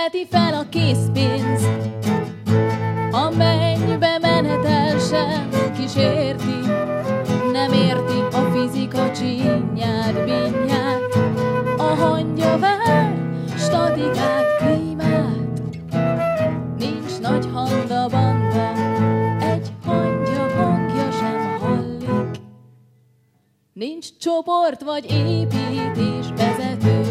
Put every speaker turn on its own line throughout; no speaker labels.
veti fel a készpénz, a mennybe menetel sem kísérti, nem érti a fizika csinyát, binyát, a hangja vár, statikát, klímát. Nincs nagy handa-banda, egy hangja sem hallik. Nincs csoport vagy építésvezető,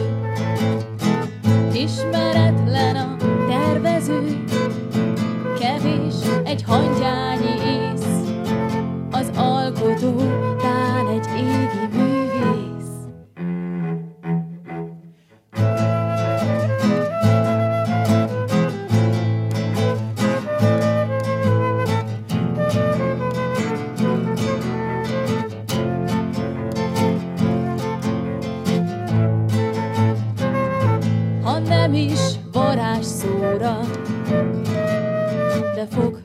ismeretlen a tervező, kevés egy hangyányi ész, az alkotó tán egy égi művész. Ha nem is varázsszóra, de fog